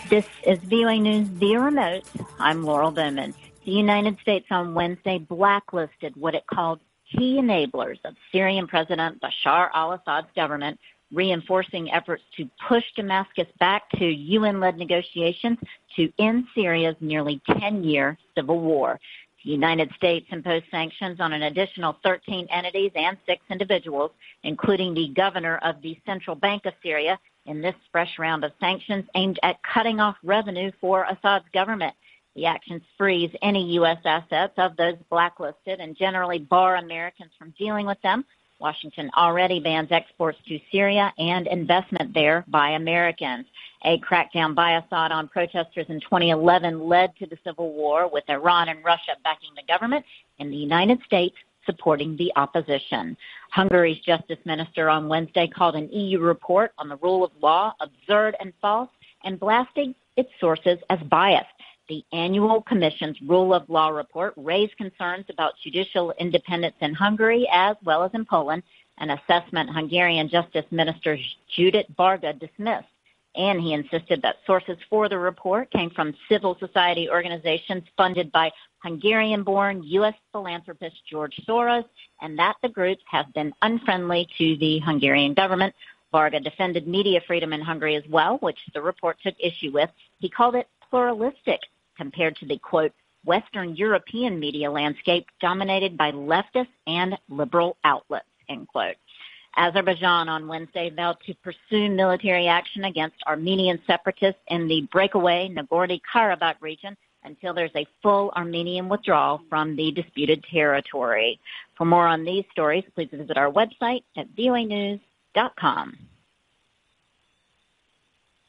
This is VOA News via remote. I'm Laurel Bowman. The United States on Wednesday blacklisted what it called key enablers of Syrian President Bashar al-Assad's government, reinforcing efforts to push Damascus back to UN-led negotiations to end Syria's nearly 10-year civil war. The United States imposed sanctions on an additional 13 entities and 6 individuals, including the governor of the Central Bank of Syria, in this fresh round of sanctions aimed at cutting off revenue for Assad's government. The actions freeze any U.S. assets of those blacklisted and generally bar Americans from dealing with them. Washington already bans exports to Syria and investment there by Americans. A crackdown by Assad on protesters in 2011 led to the civil war, with Iran and Russia backing the government and the United States supporting the opposition. Hungary's justice minister on Wednesday called an EU report on the rule of law absurd and false and blasting its sources as biased. The annual Commission's Rule of Law report raised concerns about judicial independence in Hungary as well as in Poland, an assessment Hungarian Justice Minister Judit Varga dismissed. And he insisted that sources for the report came from civil society organizations funded by Hungarian-born U.S. philanthropist George Soros, and that the groups have been unfriendly to the Hungarian government. Varga defended media freedom in Hungary as well, which the report took issue with. He called it pluralistic compared to the, quote, Western European media landscape dominated by leftist and liberal outlets, end quote. Azerbaijan on Wednesday vowed to pursue military action against Armenian separatists in the breakaway Nagorno-Karabakh region until there's a full Armenian withdrawal from the disputed territory. For more on these stories, please visit our website at voanews.com.